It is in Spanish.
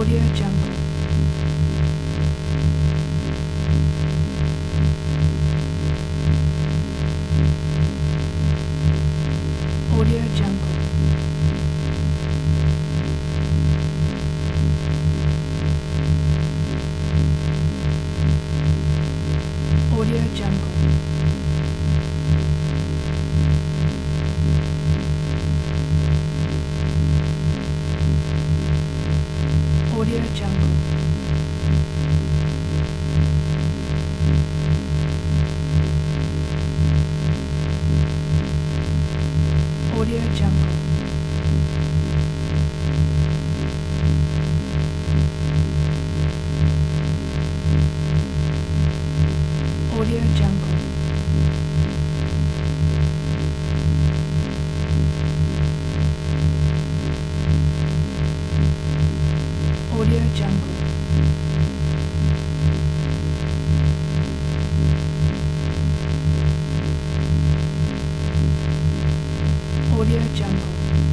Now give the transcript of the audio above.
Audio Jungle. Audio Jungle. Audio Jungle. Audio Jungle. Audio Jungle. Audio Jungle. Audio Jungle. Audio Jungle.